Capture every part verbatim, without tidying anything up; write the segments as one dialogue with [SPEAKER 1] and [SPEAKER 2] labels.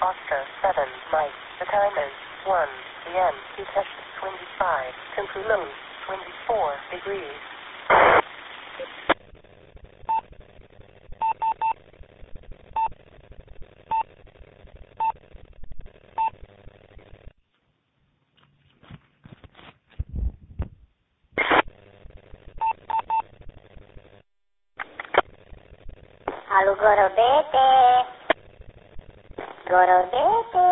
[SPEAKER 1] Oscar seven, Mike. The time is one p m Detach twenty-five. Temperature twenty-four degrees.
[SPEAKER 2] Alu Gorobete. Gorobete.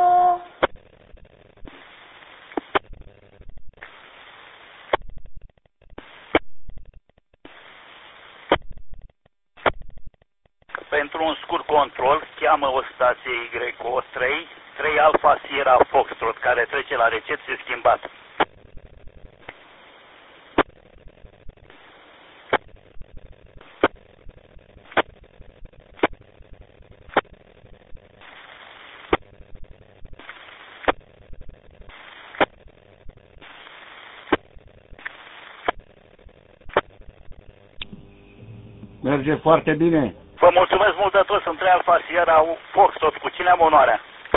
[SPEAKER 3] Pentru un scurt control, cheamă o stație Y O trei, trei Alpha Sierra Foxtrot, care trece la recepție schimbat.
[SPEAKER 4] Merge foarte bine.
[SPEAKER 3] Vă mulțumesc mult de tot, sunt trei Alpha Sierra Foxtrot, cu cine am onoarea?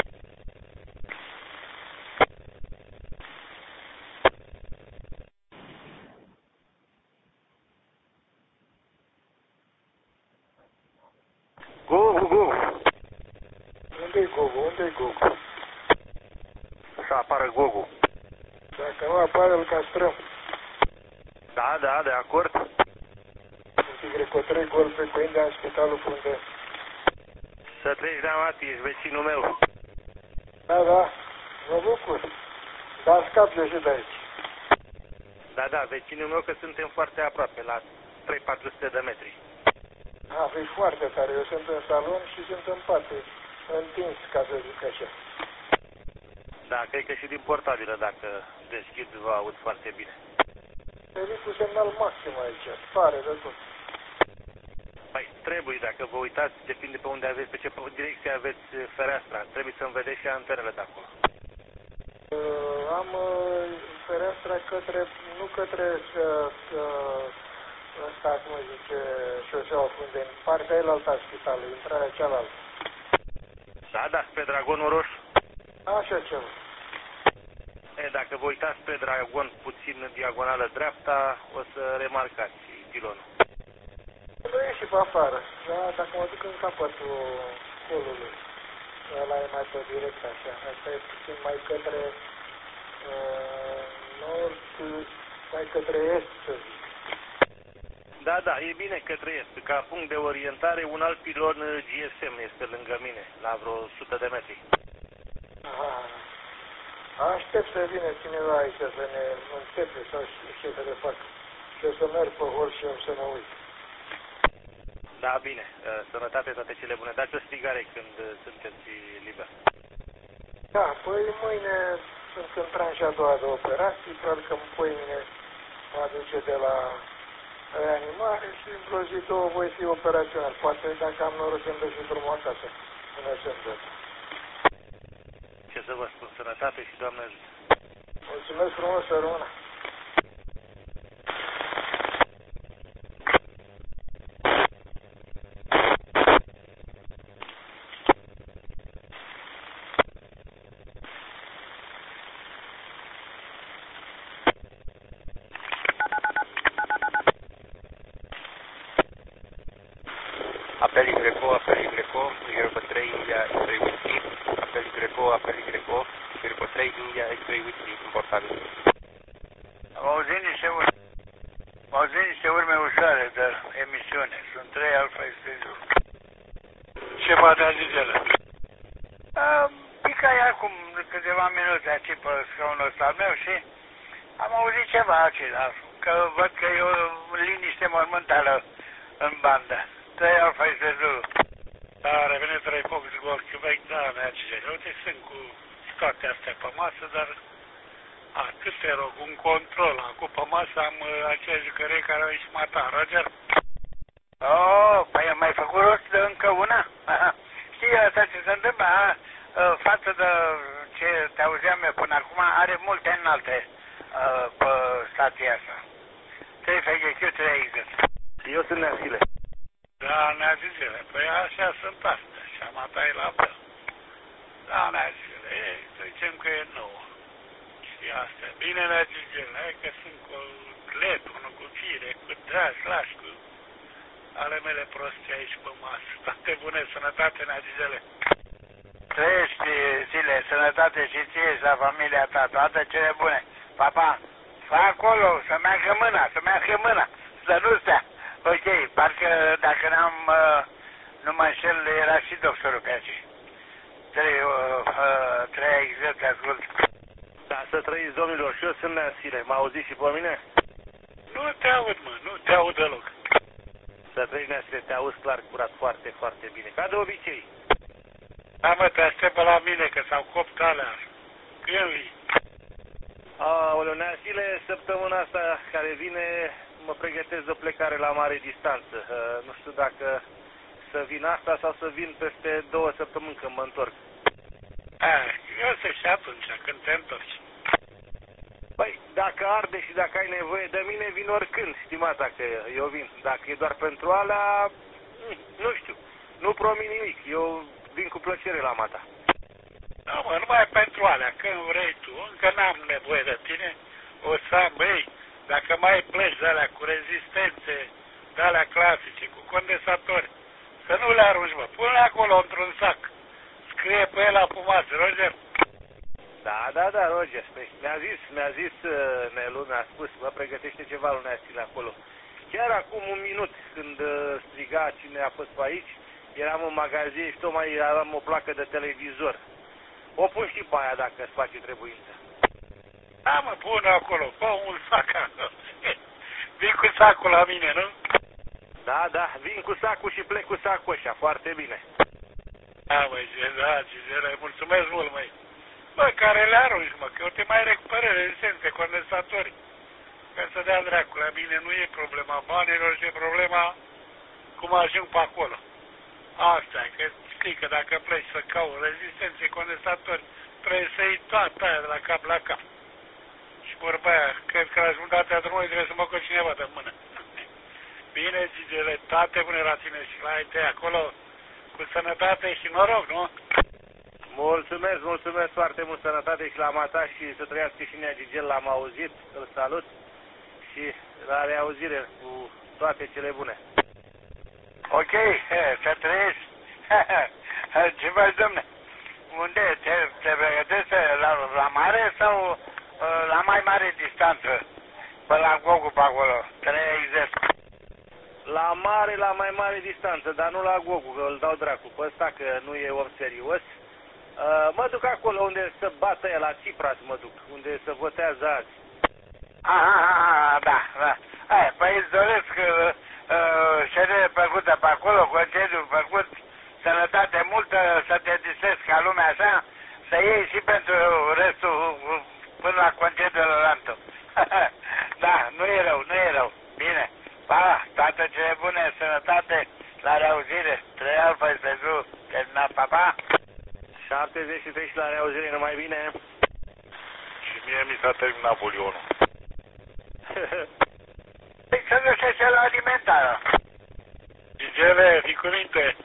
[SPEAKER 5] Gogu, Gogu. Unde-i Gogu? Unde-i Gogu?
[SPEAKER 3] Să apară Gogu.
[SPEAKER 5] Dacă nu apare, îl castrăm.
[SPEAKER 3] Da, da, de acord.
[SPEAKER 5] Sunt Y trei gol pe Coinda în spitalul Frunze.
[SPEAKER 3] Să treci, da, Mati, ești vecinul meu.
[SPEAKER 5] Da, da, mă bucur. Dar scap de și de aici.
[SPEAKER 3] Da, da, vecinul meu, că suntem foarte aproape, la trei patru sute de metri.
[SPEAKER 5] A, e foarte tare. Eu sunt în salon și sunt în pat, întins, ca să zic așa.
[SPEAKER 3] Da, cred că și din portabilă, dacă deschid, vă aud foarte bine.
[SPEAKER 5] Trebuie cu semnal maxim aici, tare de tot.
[SPEAKER 3] Păi, trebuie, dacă vă uitați, depinde pe unde aveți, pe ce direcție aveți fereastra. Trebuie să-mi vedeți și antenele de acolo.
[SPEAKER 5] Uh, am uh, fereastra către, nu către uh, uh, ăsta, cum îi zice, șoseaua Frunzeni, partea elaltă a spitalului, intrarea cealaltă.
[SPEAKER 3] Da, da, spre Dragonul Roșu.
[SPEAKER 5] Așa ceva.
[SPEAKER 3] E, dacă vă uitați spre Dragon, puțin în diagonală dreapta, o să remarcați pilonul.
[SPEAKER 5] Nu e și pe afară, da, dacă mă duc în capătul colului, ăla e mai pe direct așa, asta e puțin mai către uh, nord, mai către est, să zic.
[SPEAKER 3] Da, da, e bine către est. Ca punct de orientare, un alt pilon G S M este lângă mine, la vreo o sută de metri.
[SPEAKER 5] Aha. Aștept să vină cineva aici să ne înțepe sau știu ce să le fac. Și o să merg pe hol și o să mă uit.
[SPEAKER 3] Da, bine. Sănătate, toate cele bune. Dați o strigare când sunteți liber.
[SPEAKER 5] Da, păi mâine sunt în tranșa a doua de operații, probabil că mâine mă aduce de la reanimare și într-o zi, două voi fi operațional. Poate dacă am noroc să-mi dă și drumul acasă, până să-mi.
[SPEAKER 3] Ce să vă spun, sănătate și Doamne ajută.
[SPEAKER 5] Mulțumesc frumos, să rămână.
[SPEAKER 3] Apel Y, apel Y, zero trei, India, X-ray with me. Apel Y, apel Y, zero trei, India, X-ray with me, în portabil.
[SPEAKER 6] Am auzit niște urme, am auzit niște urme ușoare de emisiune. Sunt trei Alfa Expresul.
[SPEAKER 5] Ce poate a zis el?
[SPEAKER 6] Pica ea acum câteva minute aici pe scaunul ăsta al meu și am auzit ceva acela. Că văd că e o liniște mormântală în bandă. trei Alfa Expresul.
[SPEAKER 5] Da, revine trei Fox Golf Quebec, da, merge. Uite, sunt cu toate astea pe masă, dar atât te rog, un control. Acum pe masă am uh, aceia jucărei care au ieșit mata. Roger?
[SPEAKER 6] Oh, păi am mai făcut rost de încă una? Știi asta ce se întâmplă? A, față de ce te auzeam eu până acum, are multe înalte uh, pe stația asta. trei F G Q, trei X.
[SPEAKER 3] Eu sunt Neazile.
[SPEAKER 5] Da, Neazile. Păi așa sunt astea. Și am atai la fel.
[SPEAKER 6] Da, nea zile, e, să zicem că e nouă. Și astea. Bine, nea Gigele, hai că sunt cu lepru, cu fire, cu dragi, lași, cu ale mele prostii aici pe masă. Toate bune, sănătate, nea Gigele. Trăiești zile, sănătate și ție și la familia ta, toate cele bune. Papa, fă acolo, să meargă mâna, să meargă mâna, să nu stea. Ok, parcă dacă n-am, uh, nu mă înșel, era și doctorul pe aici. Trei, uh, uh, trei exact, ascult.
[SPEAKER 3] Da, să trăiți, domnilor, și eu sunt Neasile. M-a auzit și pe mine?
[SPEAKER 6] Nu te aud, mă, nu te aud deloc.
[SPEAKER 3] Să trăiți, Neasile, te auzi clar, curat, foarte, foarte bine. Ca de obicei.
[SPEAKER 6] Da, mă, te aștept pe la mine, că s-au copt alea. Când vii?
[SPEAKER 3] Aoleu, Neasile, săptămâna asta care vine, mă pregătesc de plecare la mare distanță. Uh, nu știu dacă să vin asta sau să vin peste două săptămâni când mă întorc.
[SPEAKER 6] A, eu să și atunci, când te întorci.
[SPEAKER 3] Păi, dacă arde și dacă ai nevoie de mine, vin oricând, stimata, că eu vin. Dacă e doar pentru alea, nu știu, nu promit nimic, eu vin cu plăcere la mata.
[SPEAKER 6] Da, mă, numai pentru alea, când vrei tu, încă n-am nevoie de tine, o să am, băi, dacă mai pleci de alea cu rezistențe, de alea clasice, cu condensatori, să nu le arunci, mă, pune acolo într-un sac, scrie pe el apumați, Roger.
[SPEAKER 3] Da, da, da, Roger, mi-a zis, mi-a zis uh, Nelu, mi-a spus, mă pregătește ceva lui Neasile acolo. Chiar acum un minut, când uh, striga cine a fost pe aici, eram în magazin și tocmai aveam o placă de televizor. O pun și pe aia dacă îți face trebuință.
[SPEAKER 6] Da, mă, pune acolo, fă un sac acolo. Vii cu sacul la mine, nu?
[SPEAKER 3] Da, da, vin cu sacul și plec cu sacul ăștia, foarte bine.
[SPEAKER 6] Da, măi, da, Gizele, mulțumesc mult, măi. Bă, care le arunci, mă, că eu te mai recuperez rezistențe, condensatori. Ca să dea dracu, la mine nu e problema banilor, e problema cum ajung pe acolo. Asta e, că știi că dacă pleci să cauți rezistențe, condensatori, trebuie să iei toată aia de la cap la cap. Și vorba aia, cred că la jumătatea drumului trebuie să mă cu cineva de mână. Bine, Gigele, toate bune la tine și la ai tăi acolo, cu sănătate și noroc, nu?
[SPEAKER 3] Mulțumesc, mulțumesc foarte mult, sănătate și la mata și să trăiască și Nea Gigel, l-am auzit, îl salut și la reauzire cu toate cele bune.
[SPEAKER 6] Ok, să trăiești. Ce faci, domne? Unde? Te, te pregătești la, la mare sau la mai mare distanță? Pe la Gogu pe acolo, trei zece.
[SPEAKER 3] La mare, la mai mare distanță, dar nu la Gogu, că îl dau dracu pe ăsta, că nu e om serios. Uh, mă duc acolo unde să bată el, la Tsipras mă duc, unde se votează azi.
[SPEAKER 6] Aha, da, da. Hai, păi îți doresc uh, uh, ședere plăcută pe acolo, concediu plăcut, sănătate multă, să te distrezi ca lumea așa, să iei și pentru restul până la concediu Lorantu. Da, nu e rău, nu e rău. Bine. Pa, toate cele bune, sănătate, la reauzire. Trei alfa este zi, terminat, pa, pa.
[SPEAKER 3] șaptezeci și trei și la reauzire, numai bine.
[SPEAKER 6] Și mie mi s-a terminat bulionul. Păi să găsește la alimentară. Gigele, fii cu minte.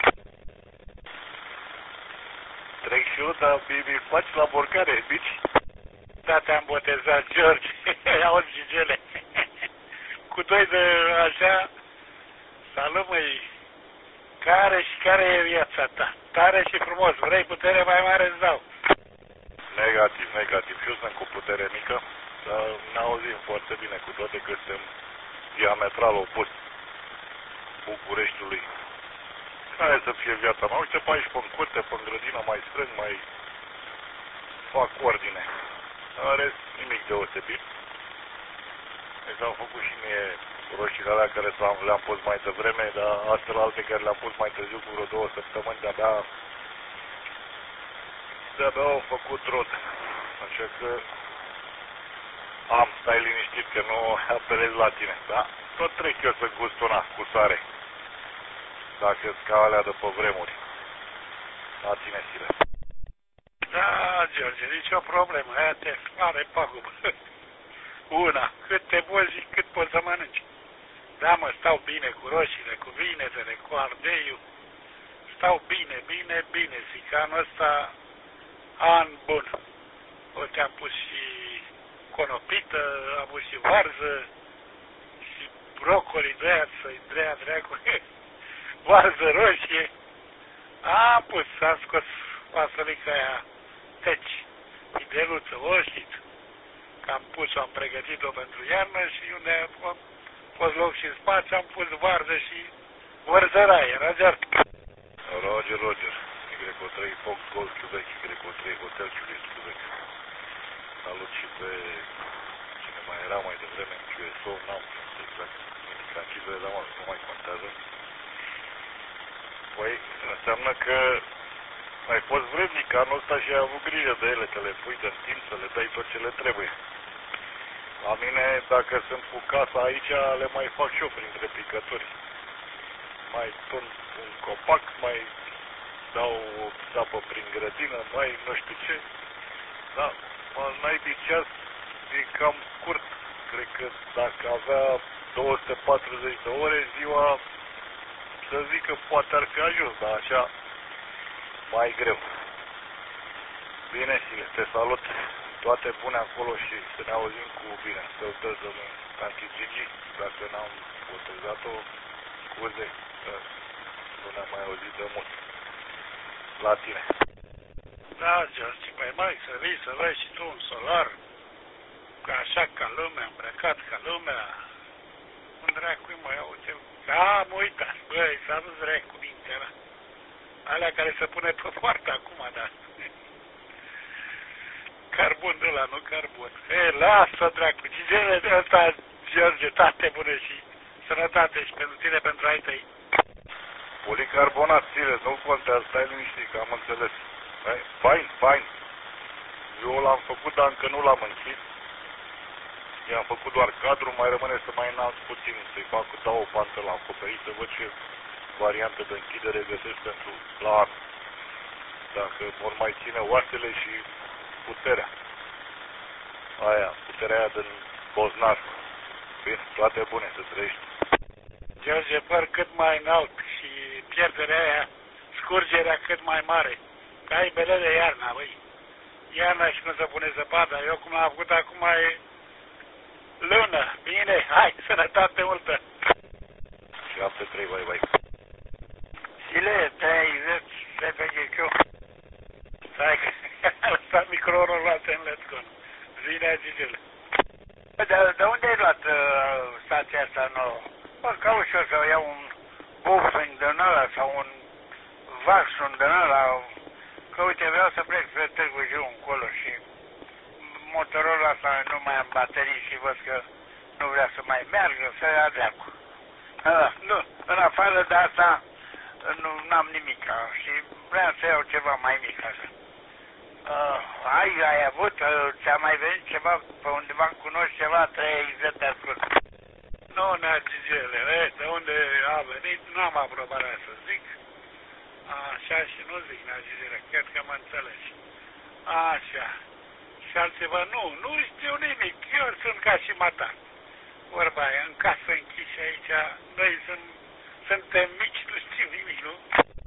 [SPEAKER 6] Trec și eu, dar mi faci la borcare, bici? Da, te-am botezat, George. Auzi, Gigele. Cu doi de așa, salut, măi, care și care e viața ta? Tare și frumos, vrei putere mai mare, îți dau. Negativ, negativ, și eu sunt cu putere mică, dar ne auzim foarte bine, cu toate că suntem diametral opus Bucureștiului. Care să fie viața mea? Uite pe aici, pe-n curte, pe-n grădină, mai strâng, mai fac ordine. În rest, nimic deosebit. Deci am făcut și mie roșiile alea care le-am pus mai devreme, dar astfel alte care le-am pus mai târziu cu vreo două săptămâni, de-abia de-abia au făcut rod. Așa că am, stai liniștit că nu apelez la tine, da? Tot trec eu să gust una cu sare. Dacă-s ca alea de pe vremuri. La tine, Sile. Da, George, nicio problemă, aia te are pagubă. Una, cât te bozi, cât poți să mănânci. Da, mă, stau bine cu roșiile, cu vinetele, cu ardeiul. Stau bine, bine, bine. Și că anul ăsta An bun. Uite, am pus și conopită, am pus și varză, și brocoli de aia, să-i drea dracu, varză roșie. Am pus, am scos fasolica aia teci, ideluță, oștit. Că am pus-o, am pregătit-o pentru iarnă și unde a fost loc și spațiu, am pus varză și vărzăraie, Roger.
[SPEAKER 3] Roger, Roger. Y trei Fox Golf Quebec, Y trei Hotel Julius Quebec. Salut și pe cine mai era mai devreme în Q S O, n-am exact indicat cifre, dar mă, nu mai contează. Păi, înseamnă că ai fost vrednic anul ăsta și ai avut grijă de ele, că le pui de timp să le dai tot ce le trebuie. La mine, dacă sunt cu casa aici, le mai fac și eu printre picături. Mai pun un copac, mai dau o sapă prin grădină, mai nu știu ce. Da, mă naibii ceas e cam scurt. Cred că dacă avea două sute patruzeci de ore, ziua, să zic că poate ar fi ajuns, dar așa mai greu. Bine, Sile, te salut. Toate bune acolo și să ne auzim cu bine. Săutăți, domnul Tanti Gigi, dacă n-am botezat-o, scuze, că nu ne-am mai auzit de mult. La tine.
[SPEAKER 6] Da, George, mai mai să vii să vezi și tu un solar, ca așa ca lumea, îmbrăcat ca lumea. Un dracu mă iau, uite, da, mă uitați, băi, s-a dus direct cu mintea ăla. Alea care se pune pe poartă acum, da. Carbon de ăla, nu carbon. E, lasă, dracu, cine de ăsta, George, toate bune și sănătate și pentru tine, pentru ai tăi.
[SPEAKER 3] Policarbonat, Sile, nu contează, stai liniștit, că am înțeles. Fain, fain. Eu l-am făcut, dar încă nu l-am închis. I-am făcut doar cadru, mai rămâne să mai înalț puțin, să-i fac, dau o pantă la acoperiș, să văd ce variantă de închidere găsesc pentru la anul. Dacă vor mai ține oasele și puterea. Aia, puterea aia din Boznar. Bine, toate bune, să trăiești.
[SPEAKER 6] George, păr cât mai înalt și pierderea aia, scurgerea cât mai mare. Că ai belele iarna, băi. Iarna și când se pune zăpada. Eu cum am făcut acum e lună. Bine, hai, sănătate multă.
[SPEAKER 3] șapte trei, bye, bye.
[SPEAKER 6] Sile, treizeci, S P G Q. Stai că a lăsat microfonul luat în let's go. Zine, Gigele. De, de unde ai luat uh, stația asta nouă? Bă, caut și eu să iau un Bofing din ăla sau un Vaxun din ăla. Că uite, vreau să plec spre Târgu Jiu încolo și motorul ăsta nu mai am baterii și văd că nu vrea să mai meargă, să ia dracu. Uh, nu, în afară de asta nu am nimica și vreau să iau ceva mai mic așa. Uh, ai, ai avut, uh, ți-a mai venit ceva pe undeva cunoști ceva, trei Z te ascult. Nu, nea Gigele, de unde a venit, n-am aprobarea să zic. Așa și nu zic, nea Gigele, cred că mă înțelegi. Așa. Și altceva, nu, nu știu nimic, eu sunt ca și mata. Vorba aia, în casă închiși aici, noi sunt, suntem mici, nu știm nimic, nu?